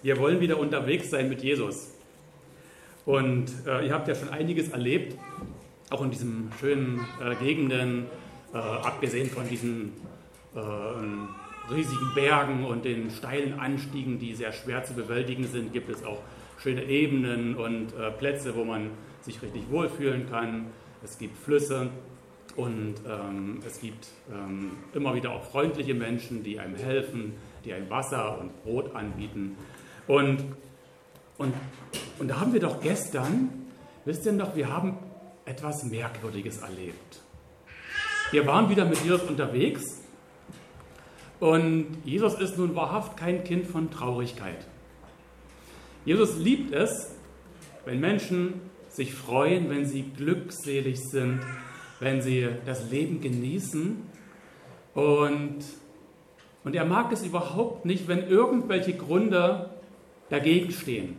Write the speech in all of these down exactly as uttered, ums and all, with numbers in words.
Wir wollen wieder unterwegs sein mit Jesus. Und äh, ihr habt ja schon einiges erlebt, auch in diesen schönen äh, Gegenden, äh, abgesehen von diesen äh, riesigen Bergen und den steilen Anstiegen, die sehr schwer zu bewältigen sind, gibt es auch schöne Ebenen und äh, Plätze, wo man sich richtig wohlfühlen kann. Es gibt Flüsse und ähm, es gibt ähm, immer wieder auch freundliche Menschen, die einem helfen, die einem Wasser und Brot anbieten. Und, und, und da haben wir doch gestern, wisst ihr noch, wir haben etwas Merkwürdiges erlebt. Wir waren wieder mit Jesus unterwegs und Jesus ist nun wahrhaft kein Kind von Traurigkeit. Jesus liebt es, wenn Menschen sich freuen, wenn sie glückselig sind, wenn sie das Leben genießen. Und, und er mag es überhaupt nicht, wenn irgendwelche Gründe dagegen stehen.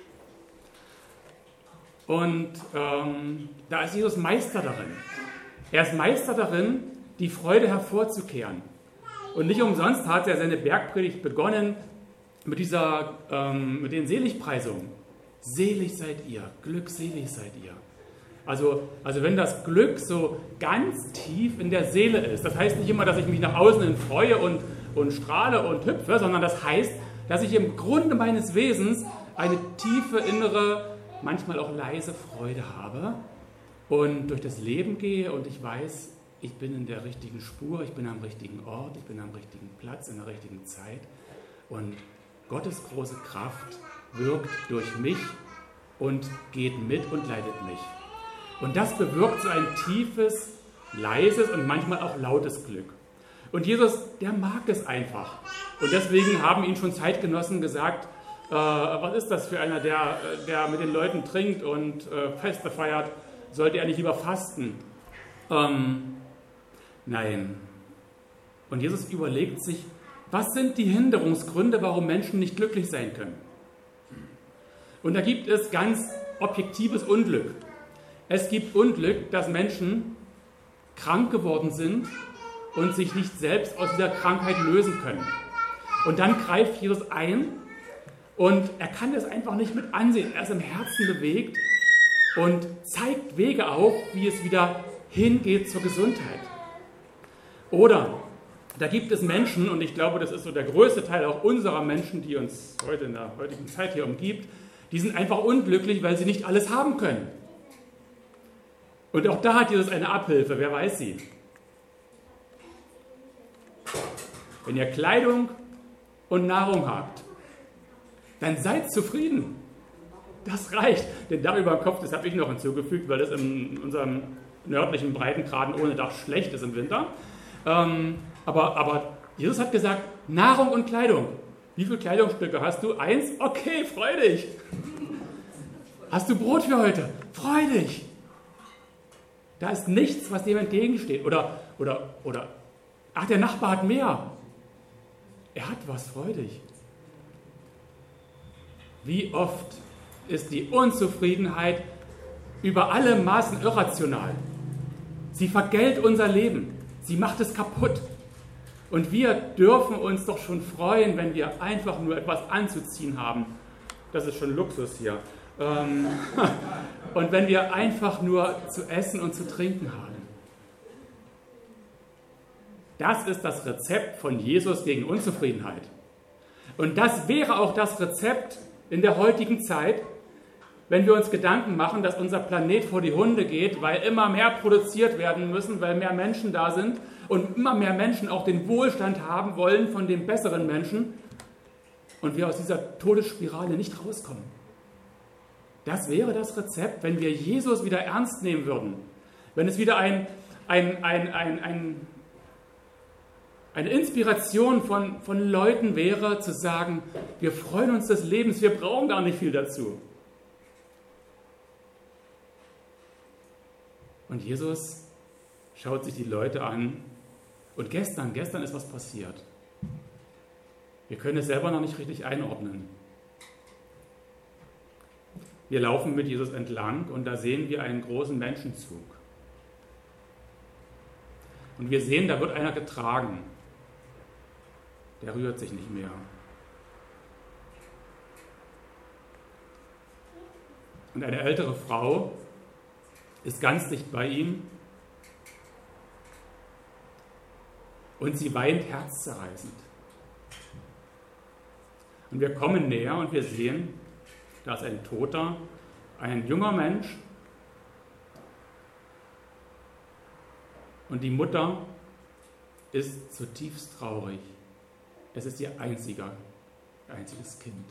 Und ähm, da ist Jesus Meister darin. Er ist Meister darin, die Freude hervorzukehren. Und nicht umsonst hat er seine Bergpredigt begonnen mit, dieser, ähm, mit den Seligpreisungen. Selig seid ihr, glückselig seid ihr. Also, also wenn das Glück so ganz tief in der Seele ist, das heißt nicht immer, dass ich mich nach außen hin freue und, und strahle und hüpfe, sondern das heißt, dass ich im Grunde meines Wesens eine tiefe innere, manchmal auch leise Freude habe und durch das Leben gehe und ich weiß, ich bin in der richtigen Spur, ich bin am richtigen Ort, ich bin am richtigen Platz, in der richtigen Zeit und Gottes große Kraft wirkt durch mich und geht mit und leitet mich. Und das bewirkt so ein tiefes, leises und manchmal auch lautes Glück. Und Jesus, der mag es einfach. Und deswegen haben ihn schon Zeitgenossen gesagt, äh, was ist das für einer, der, der mit den Leuten trinkt und äh, Feste feiert, sollte er nicht lieber fasten? Ähm, nein. Und Jesus überlegt sich, was sind die Hinderungsgründe, warum Menschen nicht glücklich sein können? Und da gibt es ganz objektives Unglück. Es gibt Unglück, dass Menschen krank geworden sind und sich nicht selbst aus dieser Krankheit lösen können. Und dann greift Jesus ein und er kann das einfach nicht mit ansehen. Er ist im Herzen bewegt und zeigt Wege auf, wie es wieder hingeht zur Gesundheit. Oder da gibt es Menschen, und ich glaube, das ist so der größte Teil auch unserer Menschen, die uns heute in der heutigen Zeit hier umgibt, die sind einfach unglücklich, weil sie nicht alles haben können. Und auch da hat Jesus eine Abhilfe, wer weiß sie. Wenn ihr Kleidung und Nahrung habt, dann seid zufrieden. Das reicht. Den Dach über dem Kopf, das habe ich noch hinzugefügt, weil das in unserem nördlichen Breitengraden ohne Dach schlecht ist im Winter. Ähm, aber, aber Jesus hat gesagt, Nahrung und Kleidung. Wie viele Kleidungsstücke hast du? Eins? Okay, freu dich. Hast du Brot für heute? Freu dich. Da ist nichts, was dem entgegensteht. Oder, oder, oder, ach, der Nachbar hat mehr. Er hat was, freu dich. Wie oft ist die Unzufriedenheit über alle Maßen irrational. Sie vergällt unser Leben. Sie macht es kaputt. Und wir dürfen uns doch schon freuen, wenn wir einfach nur etwas anzuziehen haben. Das ist schon Luxus hier. Ähm, und wenn wir einfach nur zu essen und zu trinken haben. Das ist das Rezept von Jesus gegen Unzufriedenheit. Und das wäre auch das Rezept in der heutigen Zeit, wenn wir uns Gedanken machen, dass unser Planet vor die Hunde geht, weil immer mehr produziert werden müssen, weil mehr Menschen da sind und immer mehr Menschen auch den Wohlstand haben wollen von den besseren Menschen und wir aus dieser Todesspirale nicht rauskommen. Das wäre das Rezept, wenn wir Jesus wieder ernst nehmen würden. Wenn es wieder ein, ein, ein, ein, ein, eine Inspiration von, von Leuten wäre, zu sagen, wir freuen uns des Lebens, wir brauchen gar nicht viel dazu. Und Jesus schaut sich die Leute an und gestern, gestern ist was passiert. Wir können es selber noch nicht richtig einordnen. Wir laufen mit Jesus entlang und da sehen wir einen großen Menschenzug. Und wir sehen, da wird einer getragen. Der rührt sich nicht mehr. Und eine ältere Frau ist ganz dicht bei ihm und sie weint herzzerreißend. Und wir kommen näher und wir sehen, da ist ein Toter, ein junger Mensch, und die Mutter ist zutiefst traurig. Es ist ihr einziger, ihr einziges Kind.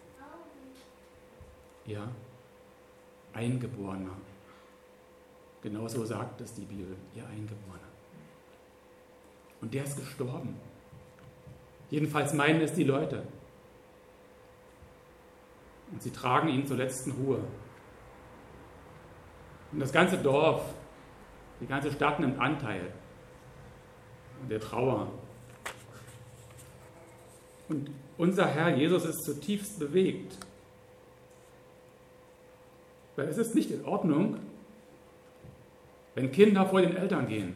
Ja, Eingeborener. Genauso sagt es die Bibel, ihr Eingeborener. Und der ist gestorben. Jedenfalls meinen es die Leute. Und sie tragen ihn zur letzten Ruhe. Und das ganze Dorf, die ganze Stadt nimmt Anteil an der Trauer. Und unser Herr Jesus ist zutiefst bewegt. Weil es ist nicht in Ordnung, wenn Kinder vor den Eltern gehen.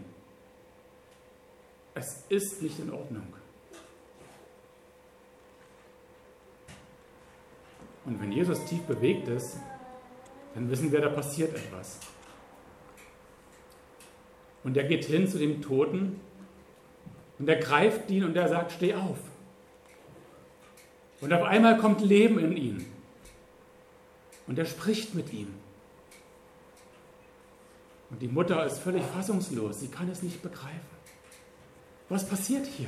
Es ist nicht in Ordnung. Und wenn Jesus tief bewegt ist, dann wissen wir, da passiert etwas. Und er geht hin zu dem Toten und er greift ihn und er sagt, steh auf. Und auf einmal kommt Leben in ihn. Und er spricht mit ihm. Und die Mutter ist völlig fassungslos, sie kann es nicht begreifen. Was passiert hier?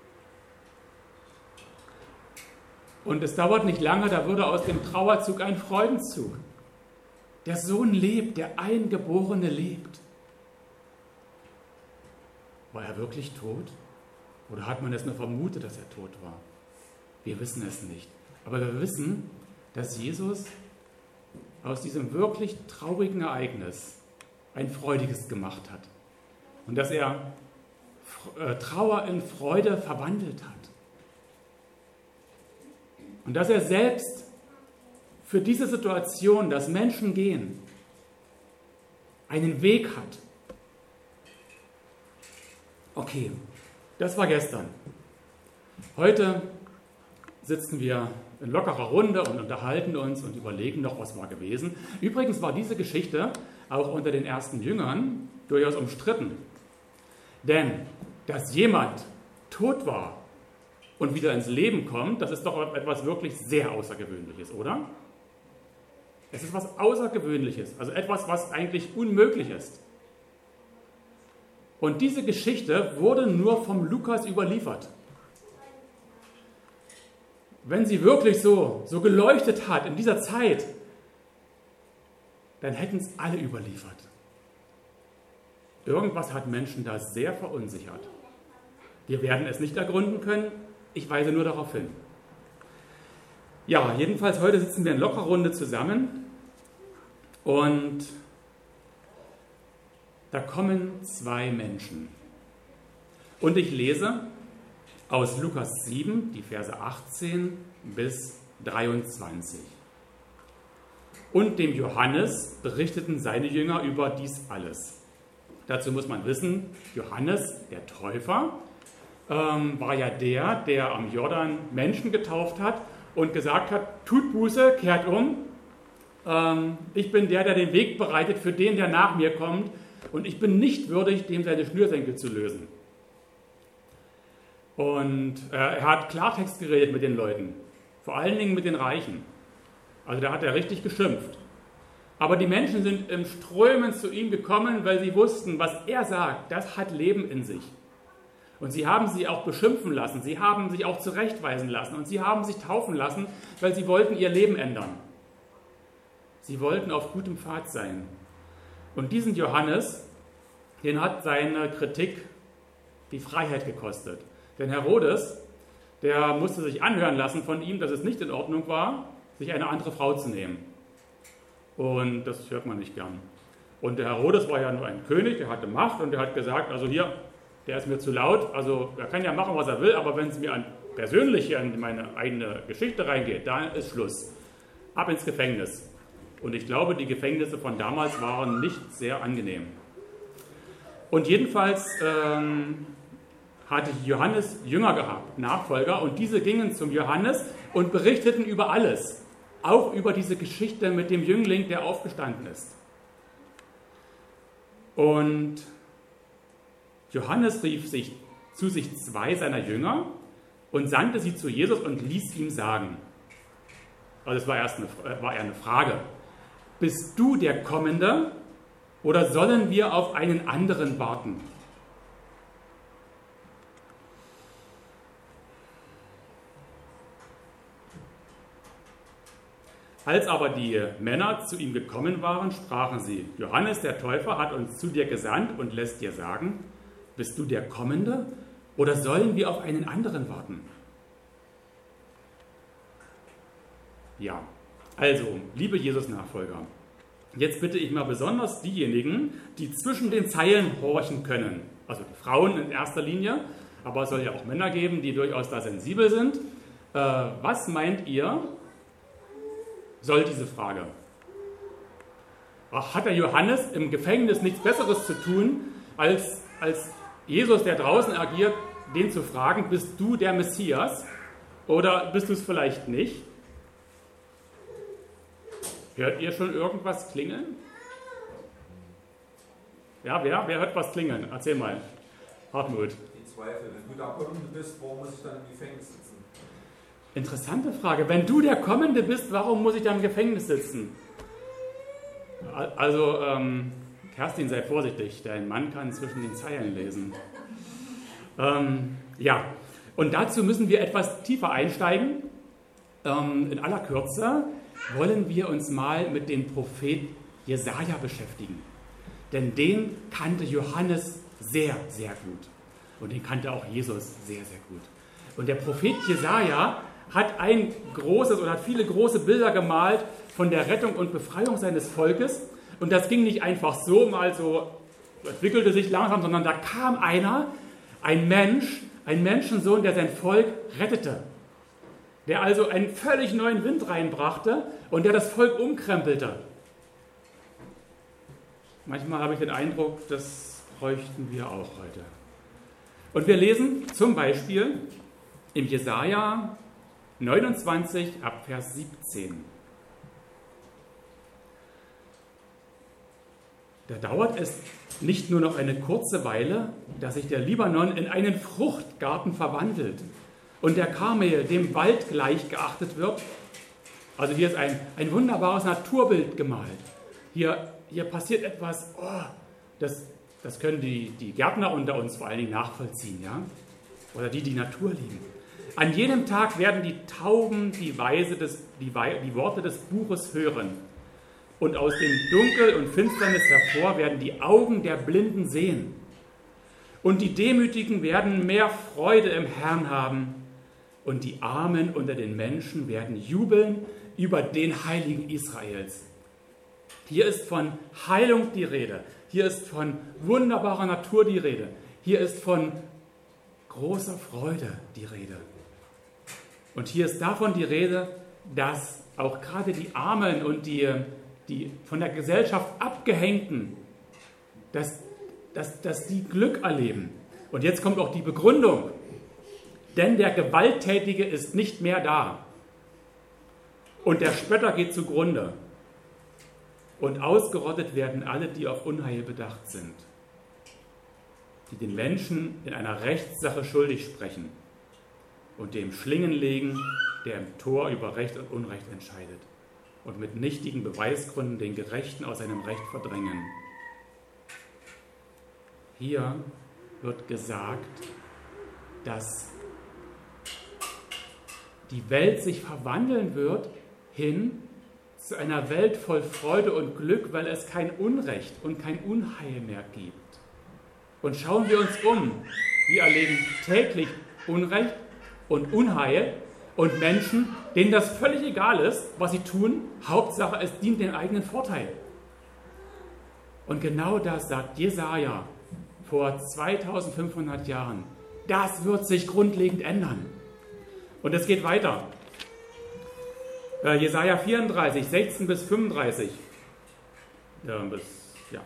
Und es dauert nicht lange, da würde aus dem Trauerzug ein Freudenzug. Der Sohn lebt, der Eingeborene lebt. War er wirklich tot? Oder hat man es nur vermutet, dass er tot war? Wir wissen es nicht. Aber wir wissen, dass Jesus aus diesem wirklich traurigen Ereignis ein freudiges gemacht hat. Und dass er Trauer in Freude verwandelt hat. Und dass er selbst für diese Situation, dass Menschen gehen, einen Weg hat. Okay, das war gestern. Heute sitzen wir in lockerer Runde und unterhalten uns und überlegen noch, was war gewesen. Übrigens war diese Geschichte auch unter den ersten Jüngern durchaus umstritten. Denn, dass jemand tot war und wieder ins Leben kommt, das ist doch etwas wirklich sehr Außergewöhnliches, oder? Es ist was Außergewöhnliches, also etwas, was eigentlich unmöglich ist. Und diese Geschichte wurde nur vom Lukas überliefert. Wenn sie wirklich so, so geleuchtet hat in dieser Zeit, dann hätten es alle überliefert. Irgendwas hat Menschen da sehr verunsichert. Wir werden es nicht ergründen können, ich weise nur darauf hin. Ja, jedenfalls heute sitzen wir in lockerer Runde zusammen und da kommen zwei Menschen. Und ich lese aus Lukas sieben, die Verse achtzehn bis dreiundzwanzig. Und dem Johannes berichteten seine Jünger über dies alles. Dazu muss man wissen, Johannes, der Täufer, ähm, war ja der, der am Jordan Menschen getauft hat und gesagt hat, tut Buße, kehrt um. Ähm, ich bin der, der den Weg bereitet für den, der nach mir kommt. Und ich bin nicht würdig, dem seine Schnürsenkel zu lösen. Und äh, er hat Klartext geredet mit den Leuten, vor allen Dingen mit den Reichen. Also da hat er richtig geschimpft. Aber die Menschen sind im Strömen zu ihm gekommen, weil sie wussten, was er sagt, das hat Leben in sich. Und sie haben sie auch beschimpfen lassen, sie haben sich auch zurechtweisen lassen und sie haben sich taufen lassen, weil sie wollten ihr Leben ändern. Sie wollten auf gutem Pfad sein. Und diesen Johannes, den hat seine Kritik die Freiheit gekostet. Denn Herodes, der musste sich anhören lassen von ihm, dass es nicht in Ordnung war, sich eine andere Frau zu nehmen. Und das hört man nicht gern. Und der Herodes war ja nur ein König, der hatte Macht und der hat gesagt, also hier, der ist mir zu laut, also er kann ja machen, was er will, aber wenn es mir an, persönlich hier in meine eigene Geschichte reingeht, dann ist Schluss. Ab ins Gefängnis. Und ich glaube, die Gefängnisse von damals waren nicht sehr angenehm. Und jedenfalls ähm, hatte Johannes Jünger gehabt, Nachfolger, und diese gingen zum Johannes und berichteten über alles. auch über diese Geschichte mit dem Jüngling, der aufgestanden ist. Und Johannes rief sich zu sich zwei seiner Jünger und sandte sie zu Jesus und ließ ihm sagen, also das war erst eine, war eher eine Frage, bist du der Kommende oder sollen wir auf einen anderen warten? Als aber die Männer zu ihm gekommen waren, sprachen sie, Johannes der Täufer hat uns zu dir gesandt und lässt dir sagen, bist du der Kommende oder sollen wir auf einen anderen warten? Ja, also, liebe Jesus-Nachfolger, jetzt bitte ich mal besonders diejenigen, die zwischen den Zeilen horchen können, also die Frauen in erster Linie, aber es soll ja auch Männer geben, die durchaus da sensibel sind. Äh, was meint ihr, soll diese Frage? Ach, hat der Johannes im Gefängnis nichts Besseres zu tun, als, als Jesus, der draußen agiert, den zu fragen, bist du der Messias oder bist du es vielleicht nicht? Hört ihr schon irgendwas klingeln? Ja, wer? Wer hört was klingeln? Erzähl mal. Hartmut. Die Zweifel. Wenn du der Kommende bist, warum muss ich dann im Gefängnis sitzen? Interessante Frage. Wenn du der Kommende bist, warum muss ich dann im Gefängnis sitzen? Also, ähm, Kerstin, sei vorsichtig. Dein Mann kann zwischen den Zeilen lesen. Ähm, ja, und dazu müssen wir etwas tiefer einsteigen. Ähm, in aller Kürze wollen wir uns mal mit dem Prophet Jesaja beschäftigen. Denn den kannte Johannes sehr, sehr gut. Und den kannte auch Jesus sehr, sehr gut. Und der Prophet Jesaja hat ein großes oder hat viele große Bilder gemalt von der Rettung und Befreiung seines Volkes. Und das ging nicht einfach so mal so, entwickelte sich langsam, sondern da kam einer, ein Mensch, ein Menschensohn, der sein Volk rettete. Der also einen völlig neuen Wind reinbrachte und der das Volk umkrempelte. Manchmal habe ich den Eindruck, das bräuchten wir auch heute. Und wir lesen zum Beispiel im Jesaja neunundzwanzig ab Vers siebzehn. Da dauert es nicht nur noch eine kurze Weile, dass sich der Libanon in einen Fruchtgarten verwandelt und der Karmel dem Wald gleich geachtet wird. Also hier ist ein, ein wunderbares Naturbild gemalt. Hier, hier passiert etwas, oh, das, das können die, die Gärtner unter uns vor allen Dingen nachvollziehen, ja? Oder die, die Natur lieben. An jedem Tag werden die Tauben die, Weise des, die, die Worte des Buches hören. Und aus dem Dunkel und Finsternis hervor werden die Augen der Blinden sehen. Und die Demütigen werden mehr Freude im Herrn haben. Und die Armen unter den Menschen werden jubeln über den Heiligen Israels. Hier ist von Heilung die Rede. Hier ist von wunderbarer Natur die Rede. Hier ist von großer Freude die Rede. Und hier ist davon die Rede, dass auch gerade die Armen und die, die von der Gesellschaft Abgehängten, dass, dass, dass die Glück erleben. Und jetzt kommt auch die Begründung. Denn der Gewalttätige ist nicht mehr da. Und der Spötter geht zugrunde. Und ausgerottet werden alle, die auf Unheil bedacht sind. Die den Menschen in einer Rechtssache schuldig sprechen. Und dem Schlingen legen, der im Tor über Recht und Unrecht entscheidet. Und mit nichtigen Beweisgründen den Gerechten aus seinem Recht verdrängen. Hier wird gesagt, dass die Welt sich verwandeln wird hin zu einer Welt voll Freude und Glück, weil es kein Unrecht und kein Unheil mehr gibt. Und schauen wir uns um, wir erleben täglich Unrecht und Unheil und Menschen, denen das völlig egal ist, was sie tun. Hauptsache, es dient dem eigenen Vorteil. Und genau das sagt Jesaja vor zweitausendfünfhundert Jahren. Das wird sich grundlegend ändern. Und es geht weiter. Äh, Jesaja vierunddreißig, sechzehn bis fünfunddreißig. Ja, bis, ja.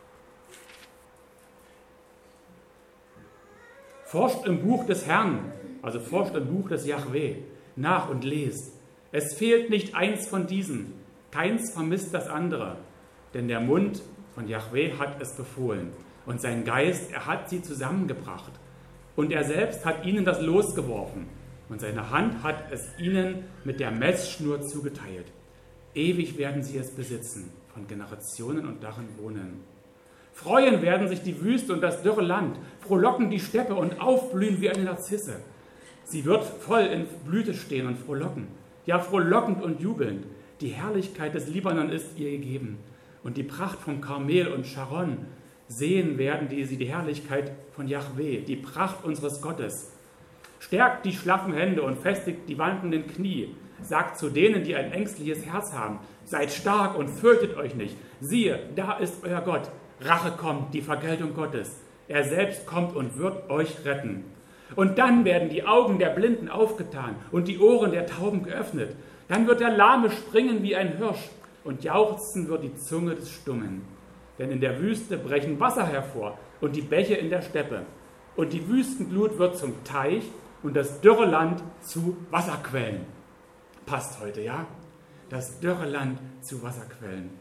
Forscht im Buch des Herrn, also forscht im Buch des Jahwe nach und lest. Es fehlt nicht eins von diesen, keins vermisst das andere, denn der Mund von Jahwe hat es befohlen und sein Geist, er hat sie zusammengebracht und er selbst hat ihnen das Los geworfen und seine Hand hat es ihnen mit der Messschnur zugeteilt. Ewig werden sie es besitzen, von Generationen und darin wohnen. Freuen werden sich die Wüste und das dürre Land, frohlocken die Steppe und aufblühen wie eine Narzisse. Sie wird voll in Blüte stehen und frohlocken, ja frohlockend und jubelnd. Die Herrlichkeit des Libanon ist ihr gegeben und die Pracht von Karmel und Sharon. Sehen werden die, sie die Herrlichkeit von Jahwe, die Pracht unseres Gottes. Stärkt die schlaffen Hände und festigt die wankenden Knie. Sagt zu denen, die ein ängstliches Herz haben, seid stark und fürchtet euch nicht. Siehe, da ist euer Gott. Rache kommt, die Vergeltung Gottes. Er selbst kommt und wird euch retten. Und dann werden die Augen der Blinden aufgetan und die Ohren der Tauben geöffnet. Dann wird der Lahme springen wie ein Hirsch und jauchzen wird die Zunge des Stummen. Denn in der Wüste brechen Wasser hervor und die Bäche in der Steppe. Und die Wüstenglut wird zum Teich und das dürre Land zu Wasserquellen. Passt heute, ja? Das dürre Land zu Wasserquellen.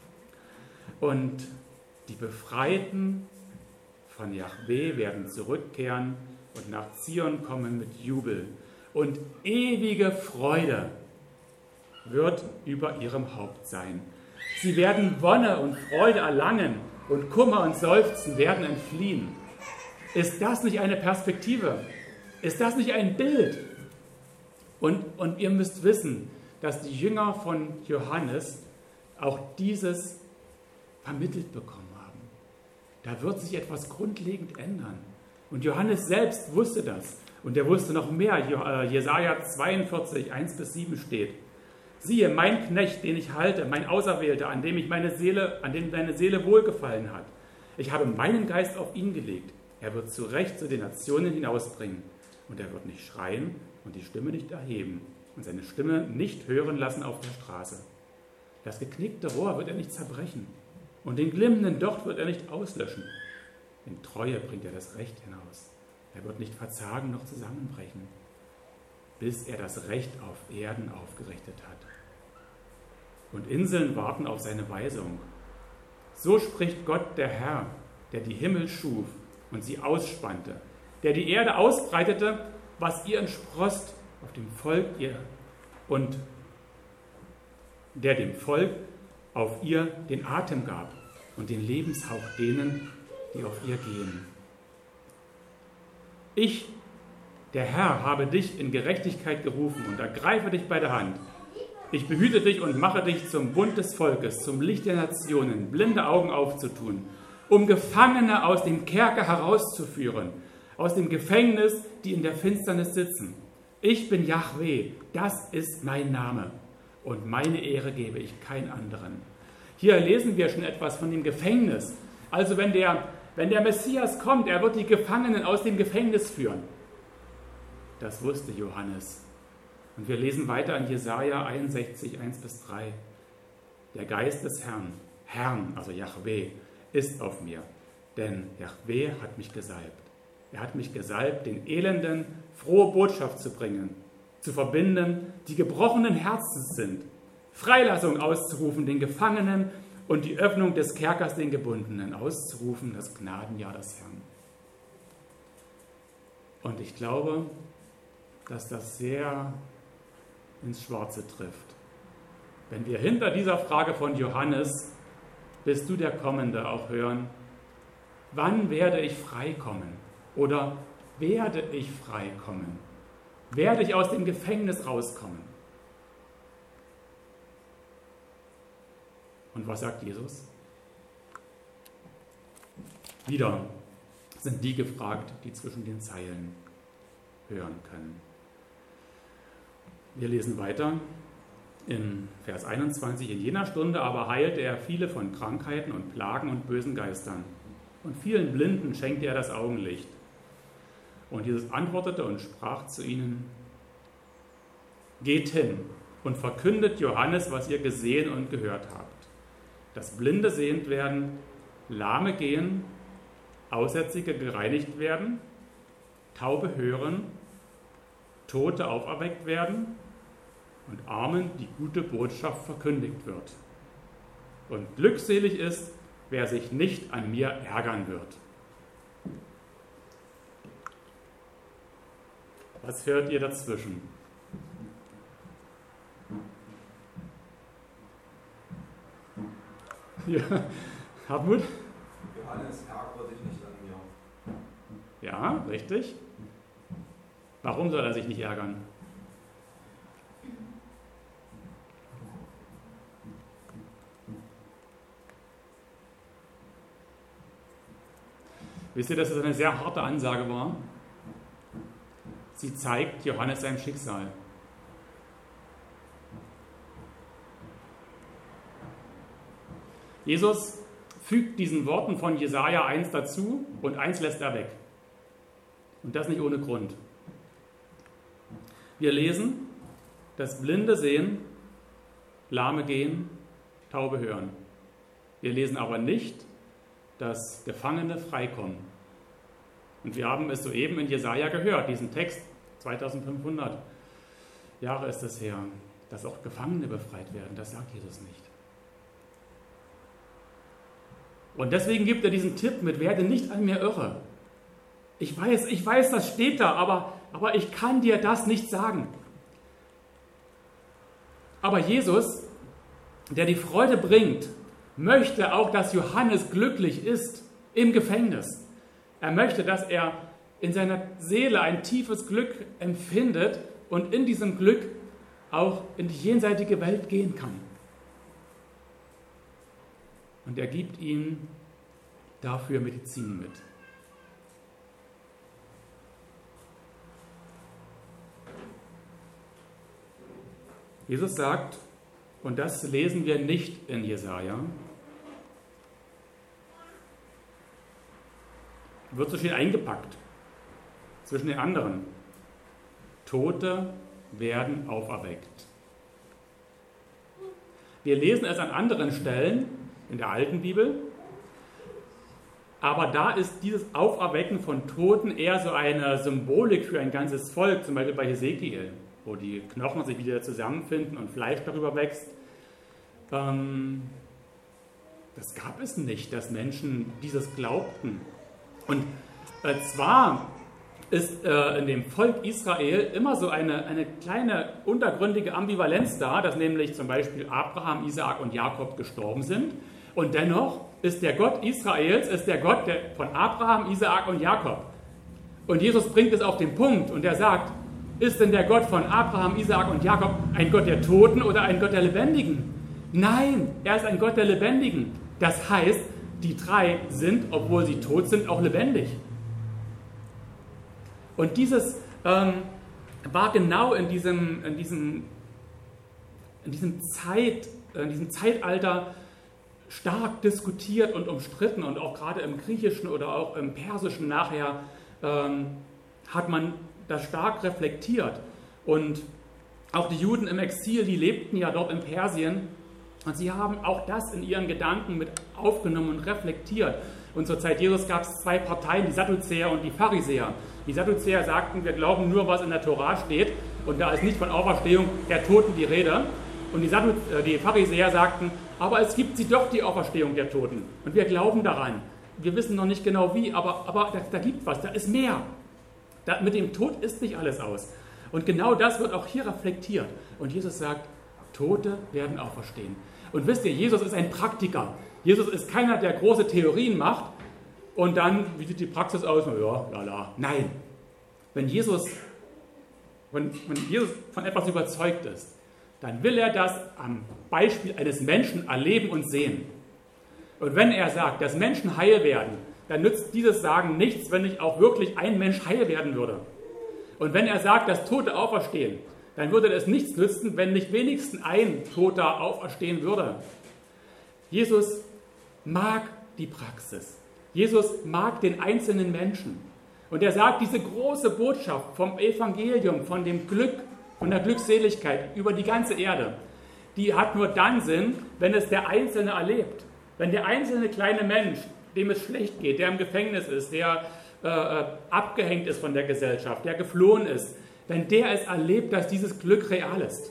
Und die Befreiten von Jahwe werden zurückkehren und nach Zion kommen mit Jubel. Und ewige Freude wird über ihrem Haupt sein. Sie werden Wonne und Freude erlangen und Kummer und Seufzen werden entfliehen. Ist das nicht eine Perspektive? Ist das nicht ein Bild? Und, und ihr müsst wissen, dass die Jünger von Johannes auch dieses vermittelt bekommen haben. Da wird sich etwas grundlegend ändern. Und Johannes selbst wusste das. Und er wusste noch mehr. Jesaja zweiundvierzig, eins bis sieben steht: Siehe, mein Knecht, den ich halte, mein Auserwählter, an dem ich meine Seele, an dem meine Seele wohlgefallen hat. Ich habe meinen Geist auf ihn gelegt. Er wird zu Recht zu den Nationen hinausbringen. Und er wird nicht schreien und die Stimme nicht erheben und seine Stimme nicht hören lassen auf der Straße. Das geknickte Rohr wird er nicht zerbrechen und den glimmenden Docht wird er nicht auslöschen. In Treue bringt er das Recht hinaus. Er wird nicht verzagen noch zusammenbrechen, bis er das Recht auf Erden aufgerichtet hat. Und Inseln warten auf seine Weisung. So spricht Gott, der Herr, der die Himmel schuf und sie ausspannte, der die Erde ausbreitete, was ihr entsproßt auf dem Volk ihr und der dem Volk auf ihr den Atem gab und den Lebenshauch denen, die auf ihr gehen. Ich, der Herr, habe dich in Gerechtigkeit gerufen und ergreife dich bei der Hand. Ich behüte dich und mache dich zum Bund des Volkes, zum Licht der Nationen, blinde Augen aufzutun, um Gefangene aus dem Kerker herauszuführen, aus dem Gefängnis, die in der Finsternis sitzen. Ich bin Jahwe, das ist mein Name, und meine Ehre gebe ich kein anderen. Hier lesen wir schon etwas von dem Gefängnis. Also wenn der, wenn der Messias kommt, er wird die Gefangenen aus dem Gefängnis führen. Das wusste Johannes. Und wir lesen weiter in Jesaja einundsechzig, eins bis drei. Der Geist des Herrn, Herrn, also Jahwe, ist auf mir, denn Jahwe hat mich gesalbt. Er hat mich gesalbt, den Elenden frohe Botschaft zu bringen, zu verbinden, die gebrochenen Herzens sind, Freilassung auszurufen den Gefangenen und die Öffnung des Kerkers den Gebundenen, auszurufen das Gnadenjahr des Herrn. Und ich glaube, dass das sehr ins Schwarze trifft. Wenn wir hinter dieser Frage von Johannes, bist du der Kommende, auch hören, wann werde ich frei kommen? Oder werde ich frei kommen? Werde ich aus dem Gefängnis rauskommen? Und was sagt Jesus? Wieder sind die gefragt, die zwischen den Zeilen hören können. Wir lesen weiter in Vers einundzwanzig. In jener Stunde aber heilte er viele von Krankheiten und Plagen und bösen Geistern. Und vielen Blinden schenkte er das Augenlicht. Und Jesus antwortete und sprach zu ihnen: Geht hin und verkündet Johannes, was ihr gesehen und gehört habt. Dass Blinde sehend werden, Lahme gehen, Aussätzige gereinigt werden, Taube hören, Tote auferweckt werden und Armen die gute Botschaft verkündigt wird. Und glückselig ist, wer sich nicht an mir ärgern wird. Was hört ihr dazwischen? Ja, Hartmut? Johannes, ärgere dich nicht an mir. Ja, richtig. Warum soll er sich nicht ärgern? Wisst ihr, dass es eine sehr harte Ansage war? Sie zeigt Johannes sein Schicksal. Jesus fügt diesen Worten von Jesaja eins dazu und eins lässt er weg. Und das nicht ohne Grund. Wir lesen, dass Blinde sehen, Lahme gehen, Taube hören. Wir lesen aber nicht, dass Gefangene freikommen. Und wir haben es soeben in Jesaja gehört, diesen Text, zweitausendfünfhundert Jahre ist es her, dass auch Gefangene befreit werden. Das sagt Jesus nicht. Und deswegen gibt er diesen Tipp mit, werde nicht an mir irre. Ich weiß, ich weiß, das steht da, aber, aber ich kann dir das nicht sagen. Aber Jesus, der die Freude bringt, möchte auch, dass Johannes glücklich ist im Gefängnis. Er möchte, dass er in seiner Seele ein tiefes Glück empfindet und in diesem Glück auch in die jenseitige Welt gehen kann. Und er gibt ihm dafür Medizin mit. Jesus sagt, und das lesen wir nicht in Jesaja, wird so schön eingepackt zwischen den anderen. Tote werden auferweckt. Wir lesen es an anderen Stellen in der alten Bibel, aber da ist dieses Auferwecken von Toten eher so eine Symbolik für ein ganzes Volk, zum Beispiel bei Hesekiel, wo die Knochen sich wieder zusammenfinden und Fleisch darüber wächst. Ähm, das gab es nicht, dass Menschen dieses glaubten. Und äh, zwar ist äh, in dem Volk Israel immer so eine, eine kleine untergründige Ambivalenz da, dass nämlich zum Beispiel Abraham, Isaak und Jakob gestorben sind. Und dennoch ist der Gott Israels, ist der Gott der, von Abraham, Isaak und Jakob. Und Jesus bringt es auf den Punkt und er sagt, ist denn der Gott von Abraham, Isaak und Jakob ein Gott der Toten oder ein Gott der Lebendigen? Nein, er ist ein Gott der Lebendigen. Das heißt, die drei sind, obwohl sie tot sind, auch lebendig. Und dieses ähm, war genau in diesem, in diesem, in diesem, Zeit, in diesem Zeitalter stark diskutiert und umstritten. Und auch gerade im Griechischen oder auch im Persischen nachher ähm, hat man das stark reflektiert. Und auch die Juden im Exil, die lebten ja dort in Persien. Und sie haben auch das in ihren Gedanken mit aufgenommen und reflektiert. Und zur Zeit Jesus gab es zwei Parteien, die Sadduzäer und die Pharisäer. Die Sadduzäer sagten, wir glauben nur, was in der Tora steht. Und da ist nicht von Auferstehung der Toten die Rede. Und die, Saddu- die Pharisäer sagten, aber es gibt sie doch, die Auferstehung der Toten. Und wir glauben daran. Wir wissen noch nicht genau wie, aber, aber da, da gibt was, da ist mehr. Da, mit dem Tod ist nicht alles aus. Und genau das wird auch hier reflektiert. Und Jesus sagt, Tote werden auferstehen. Und wisst ihr, Jesus ist ein Praktiker. Jesus ist keiner, der große Theorien macht und dann, wie sieht die Praxis aus? Na ja, lala. Nein. Wenn Jesus, wenn, wenn Jesus von etwas überzeugt ist, dann will er das am Beispiel eines Menschen erleben und sehen. Und wenn er sagt, dass Menschen heil werden, dann nützt dieses Sagen nichts, wenn nicht auch wirklich ein Mensch heil werden würde. Und wenn er sagt, dass Tote auferstehen, dann würde es nichts nützen, wenn nicht wenigstens ein Toter auferstehen würde. Jesus mag die Praxis. Jesus mag den einzelnen Menschen. Und er sagt, diese große Botschaft vom Evangelium, von dem Glück, von der Glückseligkeit über die ganze Erde, die hat nur dann Sinn, wenn es der Einzelne erlebt. Wenn der einzelne kleine Mensch, dem es schlecht geht, der im Gefängnis ist, der äh, abgehängt ist von der Gesellschaft, der geflohen ist, Denn der es erlebt, dass dieses Glück real ist.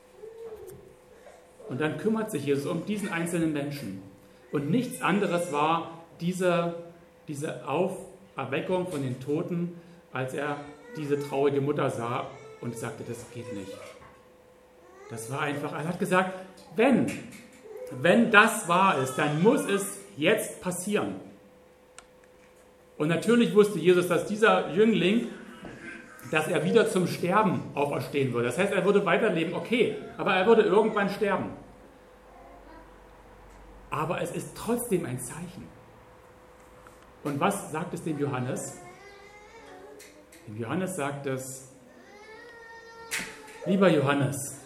Und dann kümmert sich Jesus um diesen einzelnen Menschen. Und nichts anderes war diese, diese Auferweckung von den Toten, als er diese traurige Mutter sah und sagte, das geht nicht. Das war einfach, er hat gesagt, wenn, wenn das wahr ist, dann muss es jetzt passieren. Und natürlich wusste Jesus, dass dieser Jüngling, dass er wieder zum Sterben auferstehen würde. Das heißt, er würde weiterleben, okay, aber er würde irgendwann sterben. Aber es ist trotzdem ein Zeichen. Und was sagt es dem Johannes? Dem Johannes sagt es, lieber Johannes,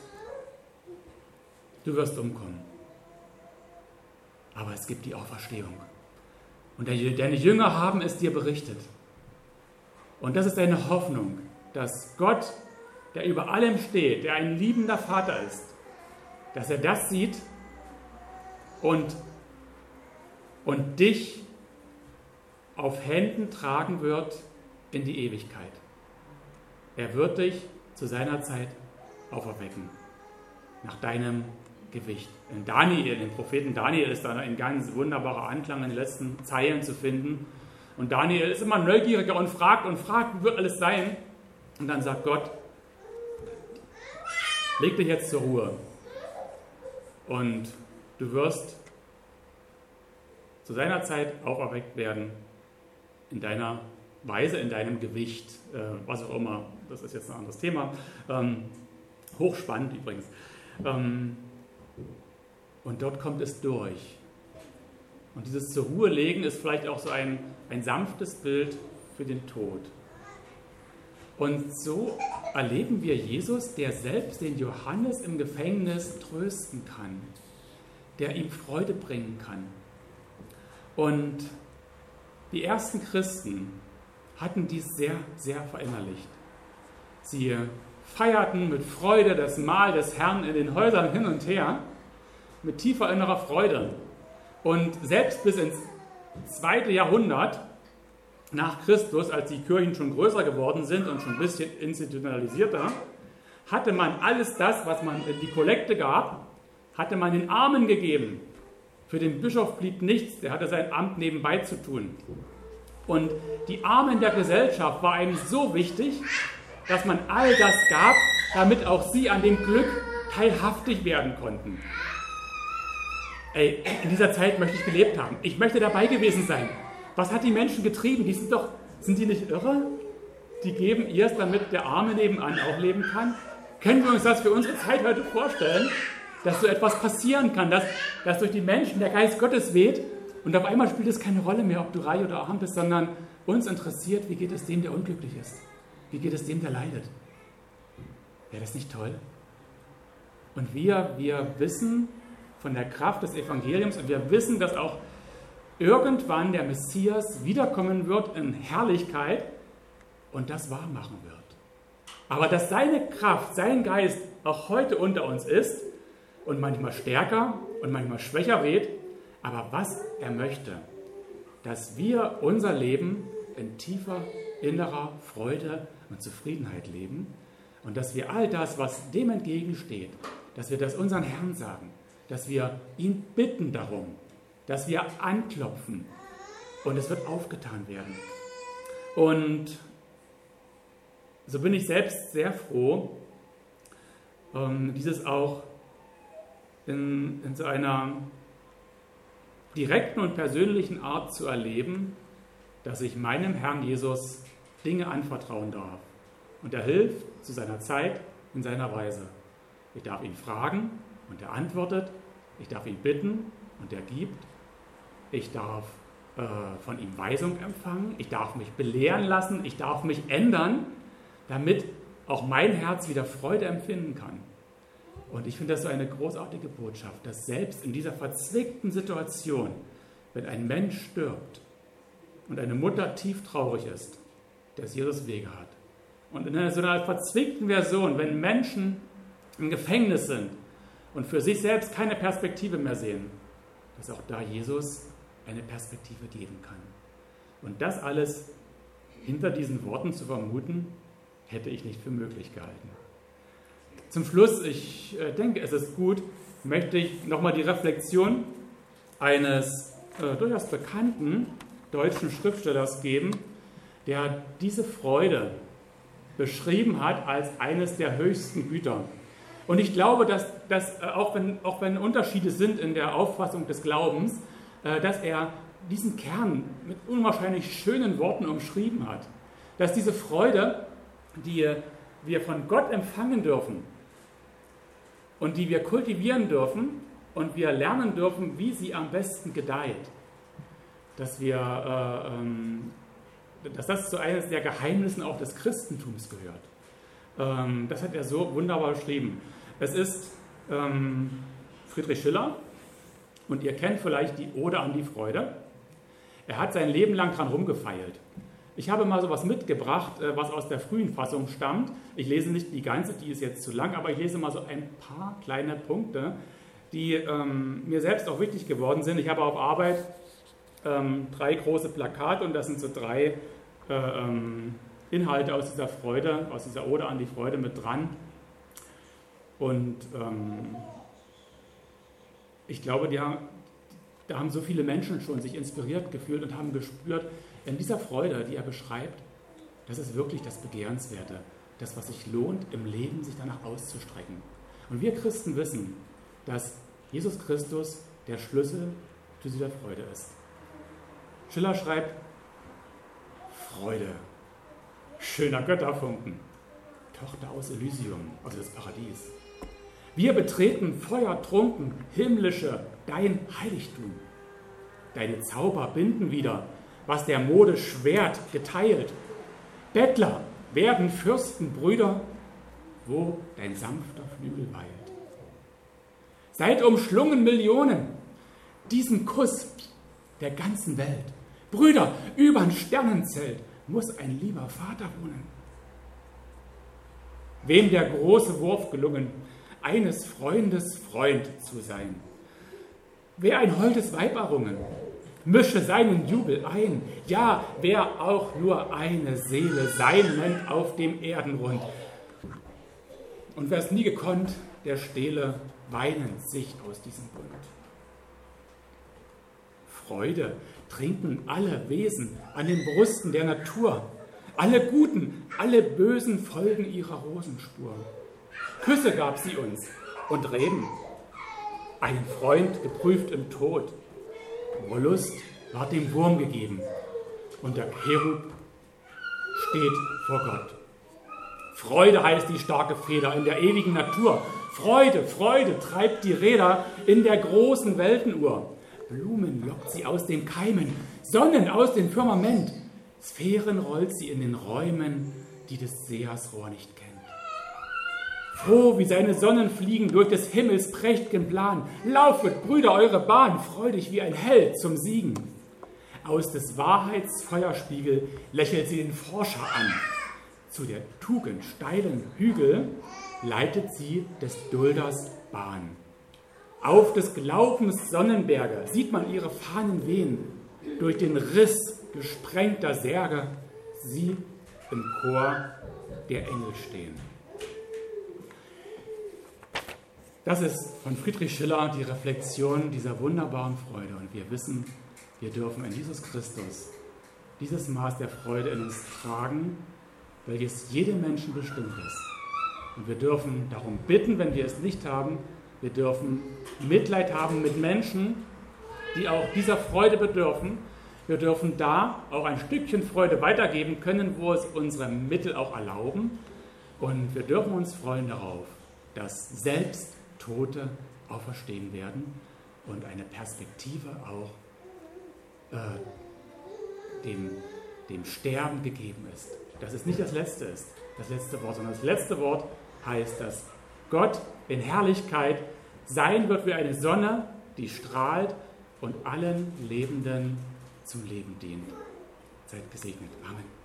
du wirst umkommen. Aber es gibt die Auferstehung. Und deine Jünger haben es dir berichtet. Und das ist deine Hoffnung, dass Gott, der über allem steht, der ein liebender Vater ist, dass er das sieht und, und dich auf Händen tragen wird in die Ewigkeit. Er wird dich zu seiner Zeit auferwecken, nach deinem Gewicht. In Daniel, im Propheten Daniel ist da ein ganz wunderbarer Anklang in den letzten Zeilen zu finden. Und Daniel ist immer neugieriger und fragt und fragt, wie wird alles sein? Und dann sagt Gott, leg dich jetzt zur Ruhe und du wirst zu seiner Zeit auferweckt werden, in deiner Weise, in deinem Gewicht, äh, was auch immer, das ist jetzt ein anderes Thema, ähm, hochspannend übrigens. Ähm, und dort kommt es durch. Und dieses zur Ruhe legen ist vielleicht auch so ein, ein sanftes Bild für den Tod. Und so erleben wir Jesus, der selbst den Johannes im Gefängnis trösten kann, der ihm Freude bringen kann. Und die ersten Christen hatten dies sehr, sehr verinnerlicht. Sie feierten mit Freude das Mahl des Herrn in den Häusern hin und her, mit tiefer innerer Freude. Und selbst bis ins zweite Jahrhundert nach Christus, als die Kirchen schon größer geworden sind und schon ein bisschen institutionalisierter, hatte man alles das, was man in die Kollekte gab, hatte man den Armen gegeben. Für den Bischof blieb nichts, der hatte sein Amt nebenbei zu tun. Und die Armen der Gesellschaft war einem so wichtig, dass man all das gab, damit auch sie an dem Glück teilhaftig werden konnten. Ey, in dieser Zeit möchte ich gelebt haben. Ich möchte dabei gewesen sein. Was hat die Menschen getrieben? Die sind doch, sind die nicht irre? Die geben ihrs, damit der Arme nebenan auch leben kann. Können wir uns das für unsere Zeit heute vorstellen, dass so etwas passieren kann, dass, dass durch die Menschen der Geist Gottes weht und auf einmal spielt es keine Rolle mehr, ob du reich oder arm bist, sondern uns interessiert, wie geht es dem, der unglücklich ist? Wie geht es dem, der leidet? Wäre das nicht toll? Und wir, wir wissen von der Kraft des Evangeliums und wir wissen, dass auch irgendwann der Messias wiederkommen wird in Herrlichkeit und das wahr machen wird. Aber dass seine Kraft, sein Geist auch heute unter uns ist und manchmal stärker und manchmal schwächer weht, aber was er möchte, dass wir unser Leben in tiefer innerer Freude und Zufriedenheit leben und dass wir all das, was dem entgegensteht, dass wir das unseren Herrn sagen, dass wir ihn bitten darum, dass wir anklopfen und es wird aufgetan werden. Und so bin ich selbst sehr froh, ähm, dieses auch in, in so einer direkten und persönlichen Art zu erleben, dass ich meinem Herrn Jesus Dinge anvertrauen darf. Und er hilft zu seiner Zeit in seiner Weise. Ich darf ihn fragen und er antwortet. Ich darf ihn bitten und er gibt. Ich darf äh, von ihm Weisung empfangen. Ich darf mich belehren lassen. Ich darf mich ändern, damit auch mein Herz wieder Freude empfinden kann. Und ich finde das so eine großartige Botschaft, dass selbst in dieser verzwickten Situation, wenn ein Mensch stirbt und eine Mutter tief traurig ist, dass Jesus Wege hat. Und in so einer verzwickten Version, wenn Menschen im Gefängnis sind und für sich selbst keine Perspektive mehr sehen, dass auch da Jesus eine Perspektive geben kann. Und das alles hinter diesen Worten zu vermuten, hätte ich nicht für möglich gehalten. Zum Schluss, ich denke, es ist gut, möchte ich nochmal die Reflexion eines äh, durchaus bekannten deutschen Schriftstellers geben, der diese Freude beschrieben hat als eines der höchsten Güter. Und ich glaube, dass, dass äh, auch, wenn, auch wenn Unterschiede sind in der Auffassung des Glaubens, äh, dass er diesen Kern mit unwahrscheinlich schönen Worten umschrieben hat. Dass diese Freude, die wir von Gott empfangen dürfen und die wir kultivieren dürfen und wir lernen dürfen, wie sie am besten gedeiht, dass, wir, äh, ähm, dass das zu eines der Geheimnissen auch des Christentums gehört. Ähm, das hat er so wunderbar beschrieben. Es ist ähm, Friedrich Schiller und ihr kennt vielleicht die Ode an die Freude. Er hat sein Leben lang dran rumgefeilt. Ich habe mal sowas mitgebracht, was aus der frühen Fassung stammt. Ich lese nicht die ganze, die ist jetzt zu lang, aber ich lese mal so ein paar kleine Punkte, die ähm, mir selbst auch wichtig geworden sind. Ich habe auf Arbeit ähm, drei große Plakate und das sind so drei äh, ähm, Inhalte aus dieser Freude, aus dieser Ode an die Freude mit dran. Und ähm, ich glaube, die haben, da haben so viele Menschen schon sich inspiriert gefühlt und haben gespürt, in dieser Freude, die er beschreibt, das ist wirklich das Begehrenswerte, das, was sich lohnt, im Leben sich danach auszustrecken. Und wir Christen wissen, dass Jesus Christus der Schlüssel zu dieser Freude ist. Schiller schreibt, Freude, schöner Götterfunken, Tochter aus Elysium, also das Paradies. Wir betreten feuertrunken, himmlische, dein Heiligtum. Deine Zauber binden wieder, was der Mode Schwert geteilt. Bettler werden Fürstenbrüder, wo dein sanfter Flügel weilt. Seid umschlungen Millionen, diesen Kuss der ganzen Welt. Brüder, übern Sternenzelt muss ein lieber Vater wohnen. Wem der große Wurf gelungen, eines Freundes Freund zu sein. Wer ein holdes Weib errungen, mische seinen Jubel ein. Ja, wer auch nur eine Seele sein nennt auf dem Erdenrund. Und wer es nie gekonnt, der stehle weinend sich aus diesem Bund. Freude trinken alle Wesen an den Brüsten der Natur. Alle Guten, alle Bösen folgen ihrer Rosenspur. Küsse gab sie uns und Reben, einen Freund geprüft im Tod. Wollust ward dem Wurm gegeben und der Cherub steht vor Gott. Freude heißt die starke Feder in der ewigen Natur. Freude, Freude treibt die Räder in der großen Weltenuhr. Blumen lockt sie aus den Keimen, Sonnen aus dem Firmament. Sphären rollt sie in den Räumen, die des Sehers Rohr nicht kennt. Froh wie seine Sonnen fliegen durch des Himmels prächt'gen Plan. Laufet, Brüder, eure Bahn, freudig wie ein Held zum Siegen. Aus des Wahrheitsfeuerspiegel lächelt sie den Forscher an. Zu der Tugend steilen Hügel leitet sie des Dulders Bahn. Auf des Glaubens Sonnenberge sieht man ihre Fahnen wehen, durch den Riss gesprengter Särge sie im Chor der Engel stehen. Das ist von Friedrich Schiller die Reflexion dieser wunderbaren Freude. Und wir wissen, wir dürfen in Jesus Christus dieses Maß der Freude in uns tragen, welches jedem Menschen bestimmt ist. Und wir dürfen darum bitten, wenn wir es nicht haben, wir dürfen Mitleid haben mit Menschen, die auch dieser Freude bedürfen. Wir dürfen da auch ein Stückchen Freude weitergeben können, wo es unsere Mittel auch erlauben. Und wir dürfen uns freuen darauf, dass selbst Tote auferstehen werden und eine Perspektive auch äh, dem, dem Sterben gegeben ist. Dass es nicht das Letzte ist, das letzte Wort, sondern das letzte Wort heißt, dass Gott in Herrlichkeit sein wird wie eine Sonne, die strahlt und allen Lebenden zum Leben dient. Seid gesegnet. Amen.